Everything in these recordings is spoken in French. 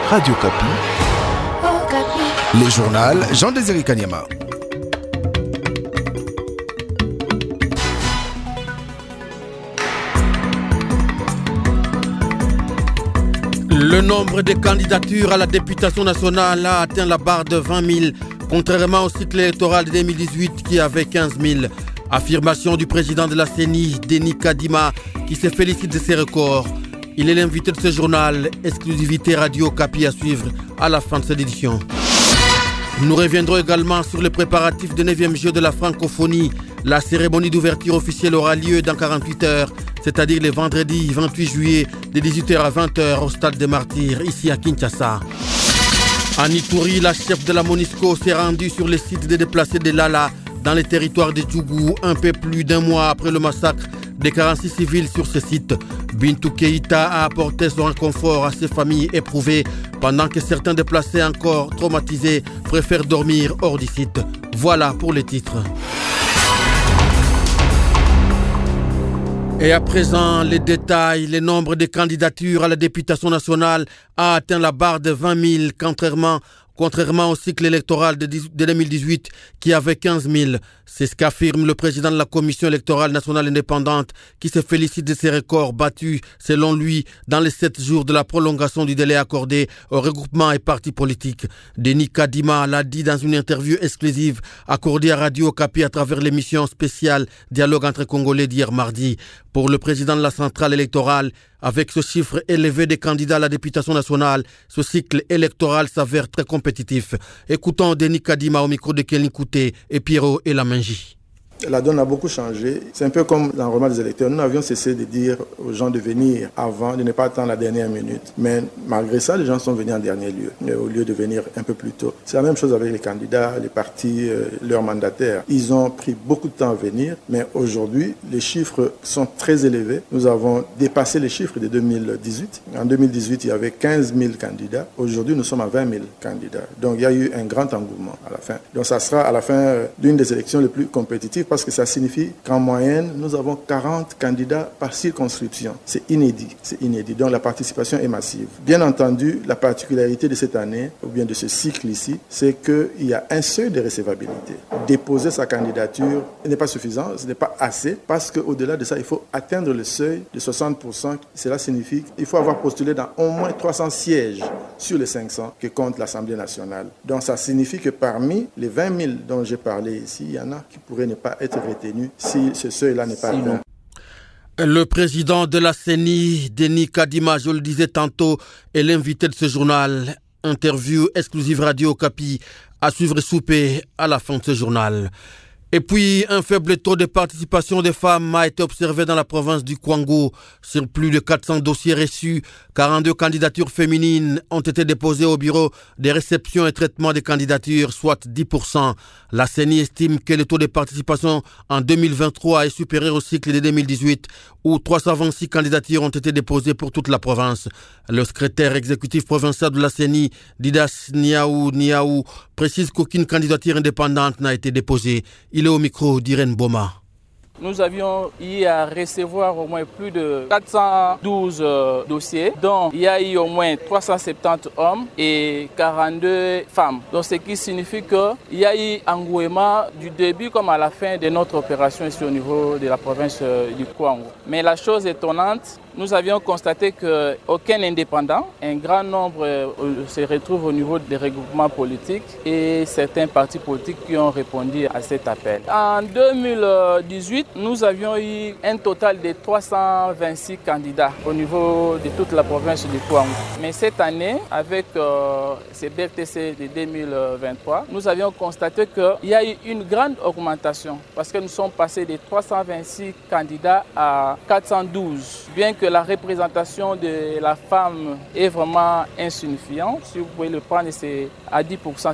Radio Kapi. Le journal Jean-Désiré Kanyama. Le nombre de candidatures à la députation nationale a atteint la barre de 20 000, contrairement au cycle électoral de 2018 qui avait 15 000. Affirmation du président de la CENI, Denis Kadima, qui se félicite de ces records. Il est l'invité de ce journal, exclusivité Radio Kapi à suivre à la fin de cette édition. Nous reviendrons également sur les préparatifs du 9e jeu de la francophonie. La cérémonie d'ouverture officielle aura lieu dans 48 heures, c'est-à-dire le vendredi 28 juillet de 18h à 20h au Stade des Martyrs, ici à Kinshasa. À Ituri, la chef de la MONUSCO s'est rendue sur le site des déplacés de Lala, dans les territoires de Djougou, un peu plus d'un mois après le massacre des 46 civils sur ce site. Bintou Keïta a apporté son réconfort à ces familles éprouvées, pendant que certains déplacés encore traumatisés préfèrent dormir hors du site. Voilà pour les titres. Et à présent, les détails. Le nombre de candidatures à la députation nationale a atteint la barre de 20 000, contrairement au cycle électoral de 2018 qui avait 15 000. C'est ce qu'affirme le président de la Commission électorale nationale indépendante qui se félicite de ces records battus, selon lui, dans les 7 jours de la prolongation du délai accordé aux regroupements et partis politiques. Denis Kadima l'a dit dans une interview exclusive accordée à Radio Kapi à travers l'émission spéciale Dialogue entre Congolais d'hier mardi. Pour le président de la centrale électorale, avec ce chiffre élevé des candidats à la députation nationale, ce cycle électoral s'avère très compétitif. Écoutons Denis Kadima au micro de Kelly Kouté et Pierrot et Lamanji. La donne a beaucoup changé. C'est un peu comme l'enrôlement des électeurs. Nous avions cessé de dire aux gens de venir avant, de ne pas attendre la dernière minute. Mais malgré ça, les gens sont venus en dernier lieu, au lieu de venir un peu plus tôt. C'est la même chose avec les candidats, les partis, leurs mandataires. Ils ont pris beaucoup de temps à venir, mais aujourd'hui, les chiffres sont très élevés. Nous avons dépassé les chiffres de 2018. En 2018, il y avait 15 000 candidats. Aujourd'hui, nous sommes à 20 000 candidats. Donc, il y a eu un grand engouement à la fin. Donc, ça sera à la fin d'une des élections les plus compétitives, parce que ça signifie qu'en moyenne, nous avons 40 candidats par circonscription. C'est inédit. Donc la participation est massive. Bien entendu, la particularité de cette année, ou bien de ce cycle ici, c'est qu'il y a un seuil de recevabilité. Déposer sa candidature n'est pas suffisant, ce n'est pas assez, parce qu'au-delà de ça, il faut atteindre le seuil de 60%. Cela signifie qu'il faut avoir postulé dans au moins 300 sièges sur les 500 que compte l'Assemblée nationale. Donc ça signifie que parmi les 20 000 dont j'ai parlé ici, il y en a qui pourraient ne pas être retenu si ce seuil-là n'est pas atteint. Le président de la CENI, Denis Kadima, je le disais tantôt, est l'invité de ce journal. Interview exclusive Radio Kapi à suivre souper à la fin de ce journal. Et puis, un faible taux de participation des femmes a été observé dans la province du Kwango. Sur plus de 400 dossiers reçus, 42 candidatures féminines ont été déposées au bureau des réceptions et traitements des candidatures, soit 10%. La CENI estime que le taux de participation en 2023 est supérieur au cycle de 2018, où 326 candidatures ont été déposées pour toute la province. Le secrétaire exécutif provincial de la CENI, Didas Niaou, précise qu'aucune candidature indépendante n'a été déposée. Il est au micro d'Irène Boma. Nous avions eu à recevoir au moins plus de 412 dossiers, dont il y a eu au moins 370 hommes et 42 femmes. Donc, ce qui signifie qu'il y a eu engouement du début comme à la fin de notre opération ici au niveau de la province du Kwango. Mais la chose étonnante, nous avions constaté qu'aucun indépendant, un grand nombre se retrouve au niveau des regroupements politiques et certains partis politiques qui ont répondu à cet appel. En 2018, nous avions eu un total de 326 candidats au niveau de toute la province du Kwango. Mais cette année, avec ces BRTC de 2023, nous avions constaté qu'il y a eu une grande augmentation parce que nous sommes passés de 326 candidats à 412. Bien que la représentation de la femme est vraiment insignifiante, si vous pouvez le prendre, c'est à 10%.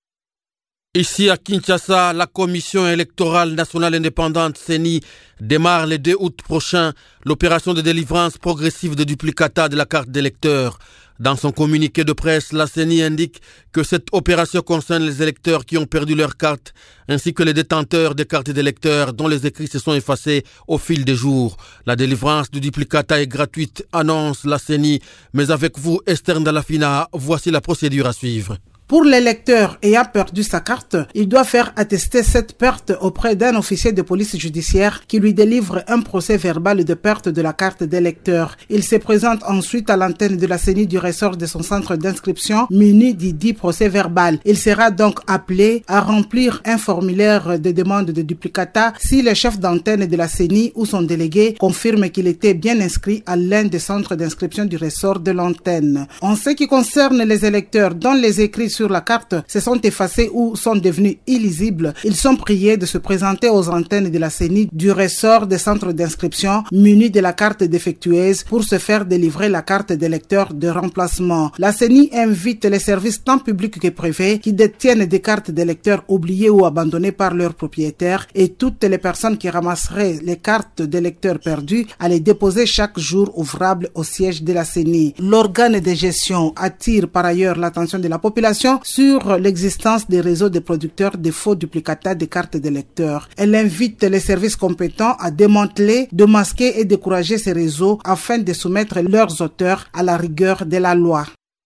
Ici à Kinshasa, la Commission électorale nationale indépendante CENI démarre le 2 août prochain l'opération de délivrance progressive de duplicata de la carte d'électeur. Dans son communiqué de presse, la CENI indique que cette opération concerne les électeurs qui ont perdu leur carte, ainsi que les détenteurs des cartes d'électeurs dont les écrits se sont effacés au fil des jours. La délivrance du duplicata est gratuite, annonce la CENI. Mais avec vous, Esther Ndalafina, voici la procédure à suivre. Pour l'électeur ayant perdu sa carte, il doit faire attester cette perte auprès d'un officier de police judiciaire qui lui délivre un procès verbal de perte de la carte d'électeur. Il se présente ensuite à l'antenne de la CENI du ressort de son centre d'inscription muni du dit procès verbal. Il sera donc appelé à remplir un formulaire de demande de duplicata si le chef d'antenne de la CENI ou son délégué confirme qu'il était bien inscrit à l'un des centres d'inscription du ressort de l'antenne. En ce qui concerne les électeurs dont les écrits sur la carte se sont effacés ou sont devenus illisibles, ils sont priés de se présenter aux antennes de la CENI du ressort des centres d'inscription munis de la carte défectueuse pour se faire délivrer la carte d'électeur de remplacement. La CENI invite les services tant publics que privés qui détiennent des cartes d'électeurs oubliées ou abandonnées par leurs propriétaires et toutes les personnes qui ramasseraient les cartes d'électeurs perdues à les déposer chaque jour ouvrable au siège de la CENI. L'organe de gestion attire par ailleurs l'attention de la population sur l'existence des réseaux de producteurs de faux duplicata de cartes d'électeurs. Elle invite les services compétents à démanteler, démasquer et décourager ces réseaux afin de soumettre leurs auteurs à la rigueur de la loi.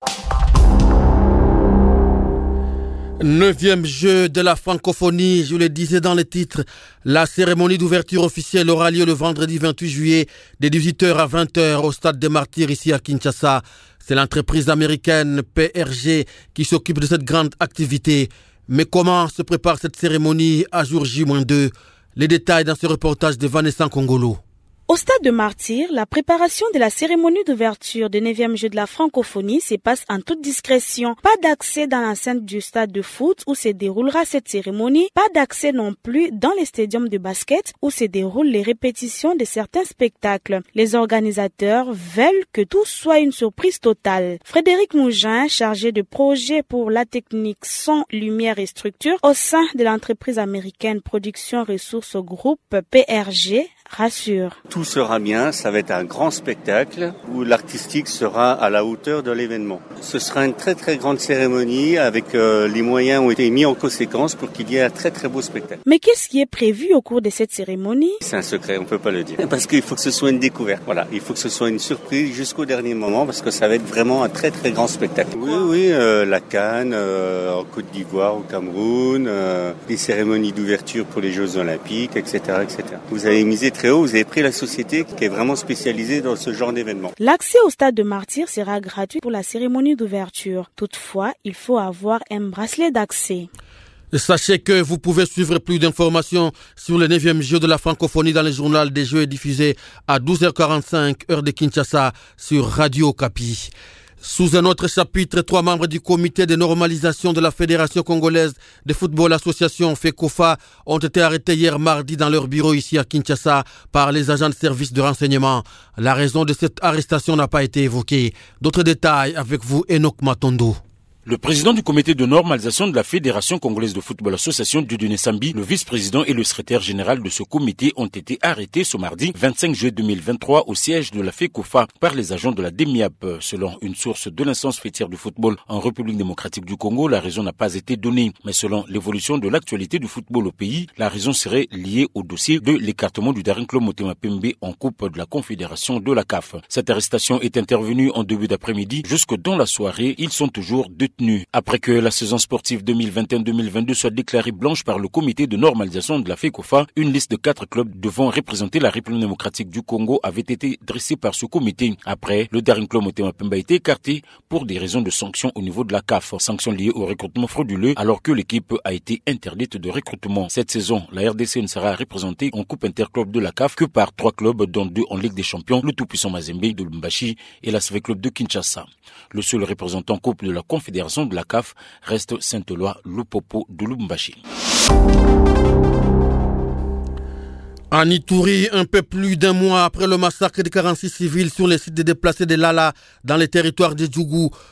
9e jeu de la francophonie, je le disais dans les titres. La cérémonie d'ouverture officielle aura lieu le vendredi 28 juillet de 18h à 20h au Stade des Martyrs ici à Kinshasa. C'est l'entreprise américaine PRG qui s'occupe de cette grande activité. Mais comment se prépare cette cérémonie à jour J-2? Les détails dans ce reportage de Vanessa Kongolo. Au Stade de Martyrs, la préparation de la cérémonie d'ouverture des 9e Jeux de la francophonie se passe en toute discrétion. Pas d'accès dans l'enceinte du stade de foot où se déroulera cette cérémonie, pas d'accès non plus dans les stadiums de basket où se déroulent les répétitions de certains spectacles. Les organisateurs veulent que tout soit une surprise totale. Frédéric Mougin, chargé de projet pour la technique son, lumière et structure au sein de l'entreprise américaine Production Ressources Group PRG, rassure. Tout sera bien, ça va être un grand spectacle où l'artistique sera à la hauteur de l'événement. Ce sera une très très grande cérémonie avec les moyens ont été mis en conséquence pour qu'il y ait un très très beau spectacle. Mais qu'est-ce qui est prévu au cours de cette cérémonie? C'est un secret, on peut pas le dire. Parce qu'il faut que ce soit une découverte. Voilà, il faut que ce soit une surprise jusqu'au dernier moment parce que ça va être vraiment un très très grand spectacle. Oui, la CAN en Côte d'Ivoire, au Cameroun, les cérémonies d'ouverture pour les Jeux Olympiques, etc., etc. Vous avez misé très haut, vous avez pris la société qui est vraiment spécialisée dans ce genre d'événement. L'accès au Stade de Martyrs sera gratuit pour la cérémonie d'ouverture. Toutefois, il faut avoir un bracelet d'accès. Sachez que vous pouvez suivre plus d'informations sur le 9e jeu de la francophonie dans le journal des jeux diffusé à 12h45 heure de Kinshasa sur Radio Okapi. Sous un autre chapitre, 3 membres du comité de normalisation de la Fédération congolaise de football association FECOFA ont été arrêtés hier mardi dans leur bureau ici à Kinshasa par les agents de service de renseignement. La raison de cette arrestation n'a pas été évoquée. D'autres détails avec vous, Enoch Matondo. Le président du comité de normalisation de la Fédération congolaise de football association Dieudonné Sambi, le vice-président et le secrétaire général de ce comité ont été arrêtés ce mardi 25 juillet 2023 au siège de la FECOFA par les agents de la DEMIAP. Selon une source de l'instance fêtière du football en République démocratique du Congo, la raison n'a pas été donnée. Mais selon l'évolution de l'actualité du football au pays, la raison serait liée au dossier de l'écartement du Daring Club Motema Pembe en coupe de la Confédération de la CAF. Cette arrestation est intervenue en début d'après-midi. Jusque dans la soirée, ils sont toujours détenus. Après que la saison sportive 2021-2022 soit déclarée blanche par le comité de normalisation de la FECOFA, une liste de 4 clubs devant représenter la République démocratique du Congo avait été dressée par ce comité. Après, le Daring Club Motema Pembe a été écarté pour des raisons de sanctions au niveau de la CAF. Sanctions liées au recrutement frauduleux alors que l'équipe a été interdite de recrutement. Cette saison, la RDC ne sera représentée en coupe interclub de la CAF que par 3 clubs dont 2 en Ligue des Champions, le tout-puissant Mazembe de Lubumbashi et la SV Club de Kinshasa. Le seul représentant coupe de la Confédération de la CAF reste Saint-Éloi Lupopo de Lubumbashi. En Ituri, un peu plus d'un mois après le massacre de 46 civils sur les sites de déplacés de Lala dans les territoires de Djougou,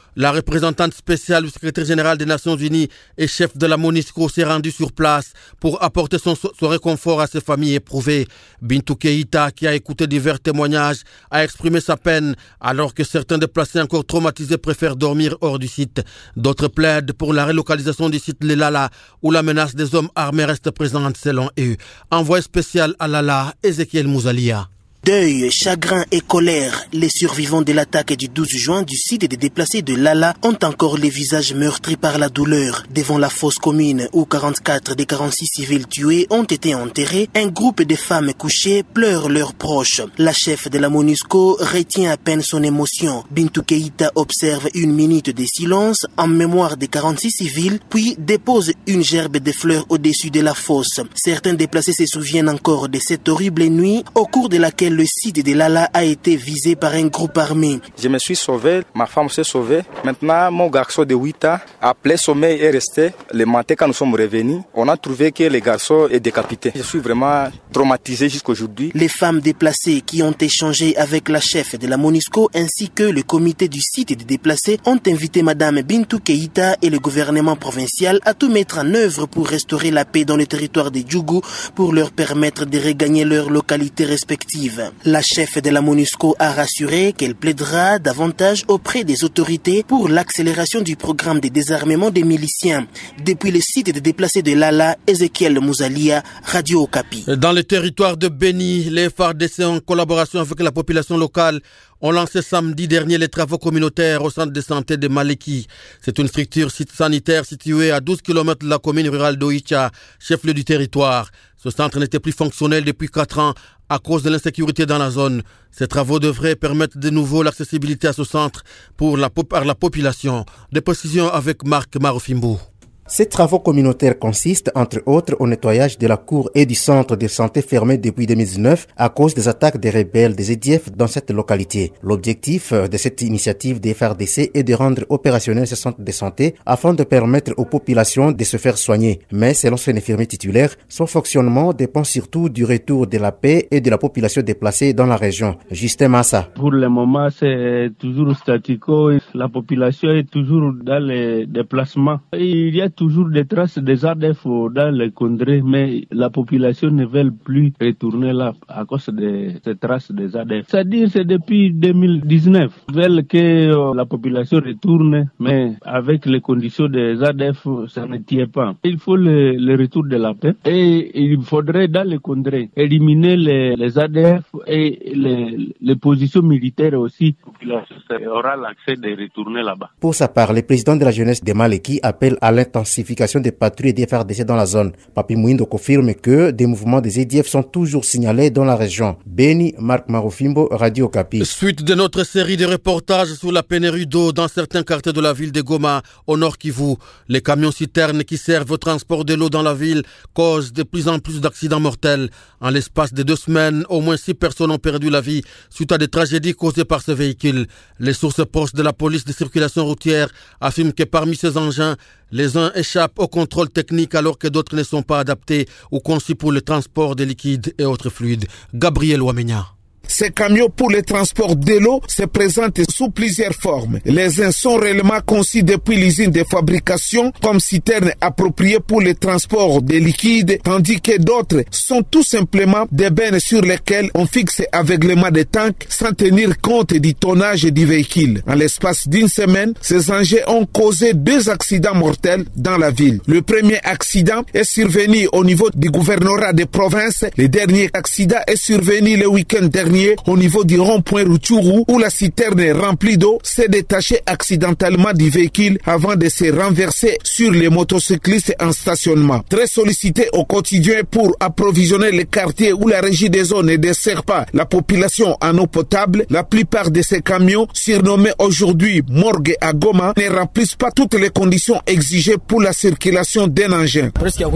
La représentante spéciale du secrétaire général des Nations Unies et chef de la MONUSCO s'est rendue sur place pour apporter son réconfort à ces familles éprouvées. Bintou Keïta, qui a écouté divers témoignages, a exprimé sa peine alors que certains déplacés encore traumatisés préfèrent dormir hors du site. D'autres plaident pour la relocalisation du site Lelala où la menace des hommes armés reste présente selon eux. Envoyé spécial à Lala, Ezekiel Mouzalia. Deuil, chagrin et colère, les survivants de l'attaque du 12 juin du site des déplacés de Lala ont encore les visages meurtris par la douleur. Devant la fosse commune où 44 des 46 civils tués ont été enterrés, un groupe de femmes couchées pleurent leurs proches. La chef de la MONUSCO retient à peine son émotion. Bintou Keïta observe une minute de silence en mémoire des 46 civils, puis dépose une gerbe de fleurs au-dessus de la fosse. Certains déplacés se souviennent encore de cette horrible nuit au cours de laquelle le site de Lala a été visé par un groupe armé. Je me suis sauvé, ma femme s'est sauvée. Maintenant, mon garçon de 8 ans, après sommeil, est resté. Le matin, quand nous sommes revenus, on a trouvé que le garçon est décapité. Je suis vraiment traumatisé jusqu'à aujourd'hui. Les femmes déplacées qui ont échangé avec la chef de la MONUSCO ainsi que le comité du site des déplacés ont invité Madame Bintou Keïta et le gouvernement provincial à tout mettre en œuvre pour restaurer la paix dans le territoire de Djougou pour leur permettre de regagner leurs localités respectives. La chef de la MONUSCO a rassuré qu'elle plaidera davantage auprès des autorités pour l'accélération du programme de désarmement des miliciens. Depuis le site de déplacés de Lala, Ezekiel Mouzalia, Radio Okapi. Dans le territoire de Beni, les FARDC en collaboration avec la population locale ont lancé samedi dernier les travaux communautaires au centre de santé de Maleki. C'est une structure sanitaire située à 12 km de la commune rurale d'Oicha, chef-lieu du territoire. Ce centre n'était plus fonctionnel depuis 4 ans à cause de l'insécurité dans la zone. Ces travaux devraient permettre de nouveau l'accessibilité à ce centre par la population. Des précisions avec Marc Marofimbo. Ces travaux communautaires consistent, entre autres, au nettoyage de la cour et du centre de santé fermé depuis 2019 à cause des attaques des rebelles des EDF dans cette localité. L'objectif de cette initiative des FARDC est de rendre opérationnel ce centre de santé afin de permettre aux populations de se faire soigner. Mais selon son infirmier titulaire, son fonctionnement dépend surtout du retour de la paix et de la population déplacée dans la région. Justin Massa. Pour le moment, c'est toujours statico. La population est toujours dans les déplacements. Il y a toujours des traces des ADF dans les contrées, mais la population ne veut plus retourner là à cause de ces traces des ADF. C'est-à-dire c'est depuis 2019. Ils veulent que la population retourne, mais avec les conditions des ADF, ça ne tient pas. Il faut le retour de la paix et il faudrait dans les contrées éliminer les ADF et les positions militaires aussi. La population aura l'accès de retourner là-bas. Pour sa part, le président de la jeunesse de Maleki appelle à l'intensification des patrouilles des FARDC dans la zone. Papi Mouindo confirme que des mouvements des EDF sont toujours signalés dans la région. Beni, Marc Marofimbo, Radio Okapi. Suite de notre série de reportages sur la pénurie d'eau dans certains quartiers de la ville de Goma, au nord Kivu, les camions citernes qui servent au transport de l'eau dans la ville causent de plus en plus d'accidents mortels. En l'espace de 2 semaines, au moins 6 personnes ont perdu la vie suite à des tragédies causées par ces véhicules. Les sources proches de la police de circulation routière affirment que parmi ces engins, les uns échappent au contrôle technique alors que d'autres ne sont pas adaptés ou conçus pour le transport des liquides et autres fluides. Gabriel Ouamenya. Ces camions pour le transport de l'eau se présentent sous plusieurs formes. Les uns sont réellement conçus depuis l'usine de fabrication comme citernes appropriées pour le transport des liquides, tandis que d'autres sont tout simplement des bennes sur lesquelles on fixe aveuglément des tanks sans tenir compte du tonnage du véhicule. En l'espace d'une semaine, ces engins ont causé 2 accidents mortels dans la ville. Le premier accident est survenu au niveau du gouvernorat de province. Le dernier accident est survenu le week-end dernier au niveau du rond-point Rutshuru où la citerne remplie d'eau s'est détachée accidentellement du véhicule avant de se renverser sur les motocyclistes en stationnement. Très sollicité au quotidien pour approvisionner les quartiers où la régie des eaux ne dessert pas la population en eau potable, la plupart de ces camions, surnommés aujourd'hui morgue à Goma, ne remplissent pas toutes les conditions exigées pour la circulation d'un engin.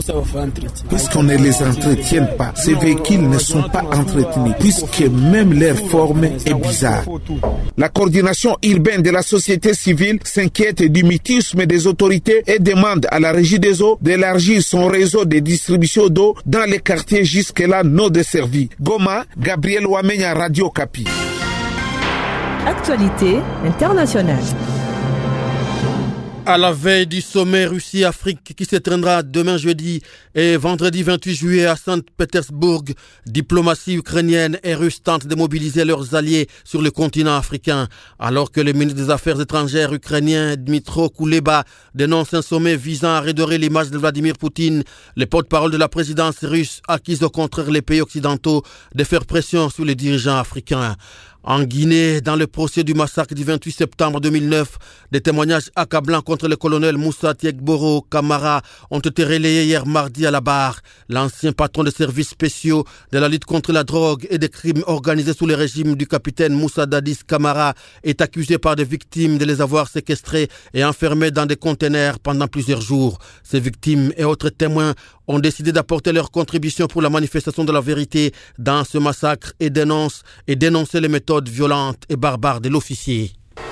Puisqu'on ne les entretient pas, ces véhicules ne sont pas entretenus, puisque même leur forme est bizarre. La coordination urbaine de la société civile s'inquiète du mutisme des autorités et demande à la régie des eaux d'élargir son réseau de distribution d'eau dans les quartiers jusque-là non desservis. Goma, Gabriel Ouamenya, Radio Okapi. Actualité internationale. À la veille du sommet Russie-Afrique qui s'éteindra demain jeudi et vendredi 28 juillet à Saint-Pétersbourg, diplomatie ukrainienne et russe tentent de mobiliser leurs alliés sur le continent africain. Alors que le ministre des Affaires étrangères ukrainien Dmytro Kuleba dénonce un sommet visant à redorer l'image de Vladimir Poutine, le porte-parole de la présidence russe accuse au contraire les pays occidentaux de faire pression sur les dirigeants africains. En Guinée, dans le procès du massacre du 28 septembre 2009, des témoignages accablants contre le colonel Moussa Tiegboro Camara ont été relayés hier mardi à la barre. L'ancien patron des services spéciaux de la lutte contre la drogue et des crimes organisés sous le régime du capitaine Moussa Dadis Camara est accusé par des victimes de les avoir séquestrés et enfermés dans des conteneurs pendant plusieurs jours. Ces victimes et autres témoins ont décidé d'apporter leur contribution pour la manifestation de la vérité dans ce massacre et dénoncer les méthodes violentes et barbares de l'officier.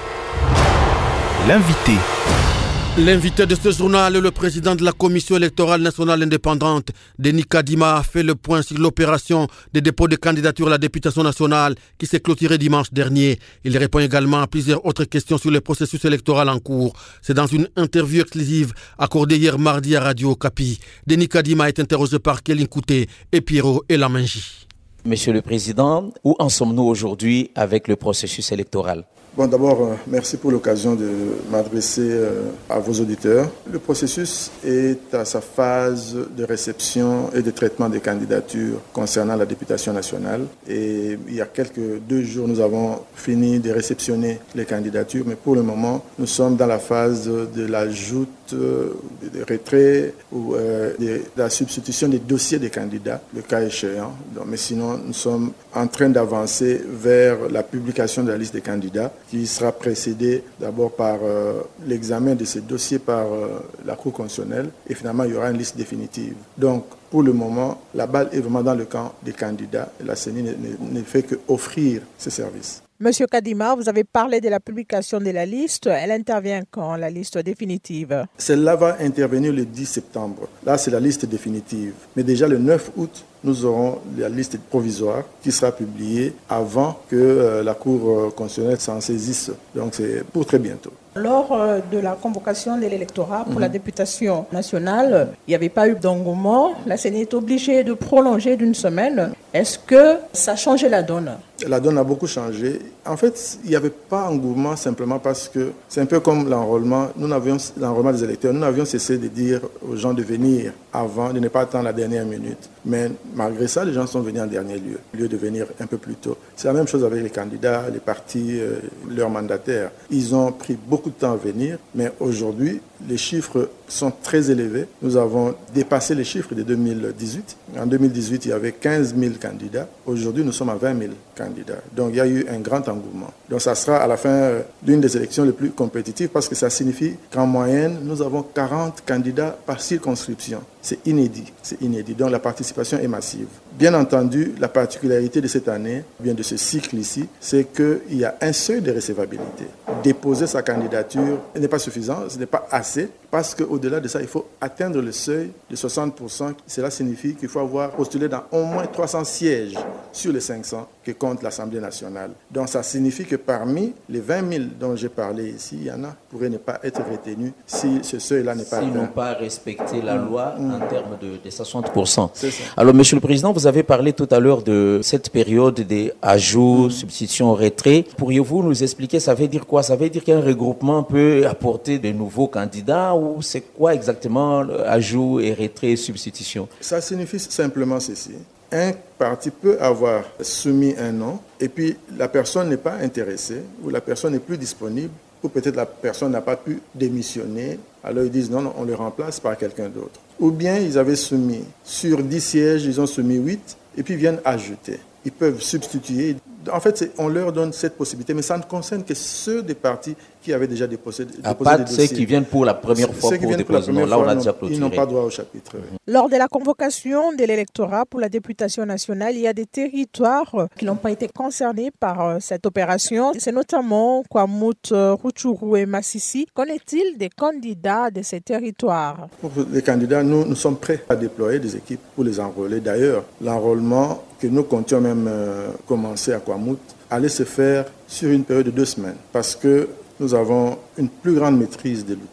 L'invité de ce journal, le président de la Commission électorale nationale indépendante, Denis Kadima, a fait le point sur l'opération des dépôts de candidatures à la députation nationale qui s'est clôturée dimanche dernier. Il répond également à plusieurs autres questions sur le processus électoral en cours. C'est dans une interview exclusive accordée hier mardi à Radio Okapi. Denis Kadima est interrogé par Kéline Kouté et Pierrot Elamanji. Monsieur le Président, où en sommes-nous aujourd'hui avec le processus électoral ? Bon, d'abord, merci pour l'occasion de m'adresser à vos auditeurs. Le processus est à sa phase de réception et de traitement des candidatures concernant la députation nationale. Et il y a 2 jours, nous avons fini de réceptionner les candidatures. Mais pour le moment, nous sommes dans la phase de l'ajout, de retrait ou de la substitution des dossiers des candidats, le cas échéant. Donc, mais sinon, nous sommes en train d'avancer vers la publication de la liste des candidats, qui sera précédé d'abord par l'examen de ces dossiers par la Cour constitutionnelle et finalement il y aura une liste définitive. Donc pour le moment, la balle est vraiment dans le camp des candidats et la CENI ne fait qu'offrir ses services. Monsieur Kadima, vous avez parlé de la publication de la liste. Elle intervient quand, la liste définitive ? Celle-là va intervenir le 10 septembre. Là, c'est la liste définitive. Mais déjà le 9 août, nous aurons la liste provisoire qui sera publiée avant que la Cour constitutionnelle s'en saisisse. Donc c'est pour très bientôt. Lors de la convocation de l'électorat pour la députation nationale, il n'y avait pas eu d'engouement. La CENI est obligée de prolonger d'une semaine. Est-ce que ça a changé la donne ? La donne a beaucoup changé. En fait, il n'y avait pas d'engouement simplement parce que c'est un peu comme l'enrôlement. L'enrôlement des électeurs, nous n'avions cessé de dire aux gens de venir avant, de ne pas attendre la dernière minute. Mais malgré ça, les gens sont venus en dernier lieu, au lieu de venir un peu plus tôt. C'est la même chose avec les candidats, les partis, leurs mandataires. Ils ont pris beaucoup de temps à venir, mais aujourd'hui, les chiffres sont très élevés. Nous avons dépassé les chiffres de 2018. En 2018, il y avait 15 000 candidats. Aujourd'hui, nous sommes à 20 000 candidats. Donc, il y a eu un grand engouement. Donc, ça sera à la fin d'une des élections les plus compétitives parce que ça signifie qu'en moyenne, nous avons 40 candidats par circonscription. C'est inédit. C'est inédit. Donc, la participation est massive. Bien entendu, la particularité de cette année, bien de ce cycle ici, c'est qu'il y a un seuil de recevabilité. Déposer sa candidature n'est pas suffisant, ce n'est pas assez, parce qu'au-delà de ça, il faut atteindre le seuil de 60%. Cela signifie qu'il faut avoir postulé dans au moins 300 sièges sur les 500 que compte l'Assemblée nationale. Donc ça signifie que parmi les 20 000 dont j'ai parlé ici, il y en a qui pourraient ne pas être retenus si ce seuil-là n'est pas atteint. S'ils n'ont pas respecté la loi en termes de 60%. C'est ça. Alors, Monsieur le Président, vous avez parlé tout à l'heure de cette période des ajouts, substitutions, retraits. Pourriez-vous nous expliquer, ça veut dire quoi ? Ça veut dire qu'un regroupement peut apporter de nouveaux candidats ou c'est quoi exactement ajout et retrait et substitution ? Ça signifie simplement ceci. Un parti peut avoir soumis un nom et puis la personne n'est pas intéressée ou la personne n'est plus disponible ou peut-être la personne n'a pas pu démissionner. Alors ils disent non, on le remplace par quelqu'un d'autre. Ou bien ils avaient soumis sur 10 sièges, ils ont soumis 8 et puis viennent ajouter. Ils peuvent substituer. En fait, on leur donne cette possibilité, mais ça ne concerne que ceux des partis qui avaient déjà déposé des dossiers. Ceux qui viennent pour la première fois pour déposement. Là, on a déjà clôturé. Ils n'ont pas droit au chapitre. Lors de la convocation de l'électorat pour la députation nationale, il y a des territoires qui n'ont pas été concernés par cette opération. C'est notamment Kwamut, Rutshuru et Massissi. Qu'en est-il des candidats de ces territoires ? Pour les candidats, nous sommes prêts à déployer des équipes pour les enrôler. D'ailleurs, l'enrôlement que nous comptions même commencer à Kwamut allait se faire sur une période de 2 semaines parce que nous avons une plus grande maîtrise de l'outil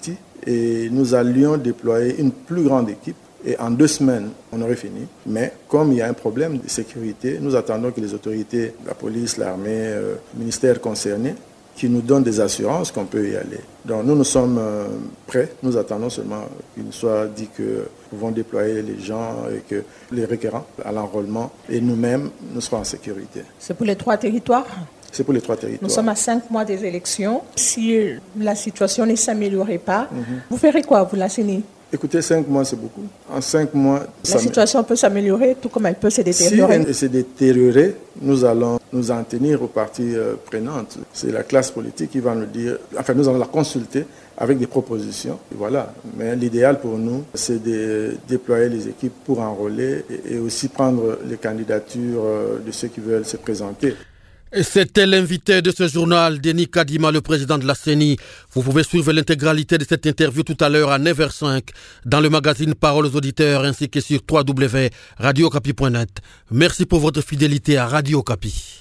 et nous allions déployer une plus grande équipe. Et en 2 semaines, on aurait fini. Mais comme il y a un problème de sécurité, nous attendons que les autorités, la police, l'armée, le ministère concerné, qui nous donnent des assurances qu'on peut y aller. Donc nous sommes prêts. Nous attendons seulement qu'il nous soit dit que nous pouvons déployer les gens et que les requérants à l'enrôlement et nous-mêmes, nous serons en sécurité. C'est pour les 3 territoires ? C'est pour les 3 territoires. Nous sommes à 5 mois des élections. Si la situation ne s'améliorait pas, vous ferez quoi, vous, la CENI ? Écoutez, 5 mois, c'est beaucoup. En 5 mois... La situation peut s'améliorer, tout comme elle peut se détériorer. Si elle se détériorer, nous allons nous en tenir aux parties prenantes. C'est la classe politique qui va nous dire... Enfin, nous allons la consulter avec des propositions. Et voilà. Mais l'idéal pour nous, c'est de déployer les équipes pour enrôler et aussi prendre les candidatures de ceux qui veulent se présenter. C'était l'invité de ce journal, Denis Kadima, le président de la CENI. Vous pouvez suivre l'intégralité de cette interview tout à l'heure à 9h05 dans le magazine Paroles aux auditeurs ainsi que sur www.radiocapi.net. Merci pour votre fidélité à Radio Capi.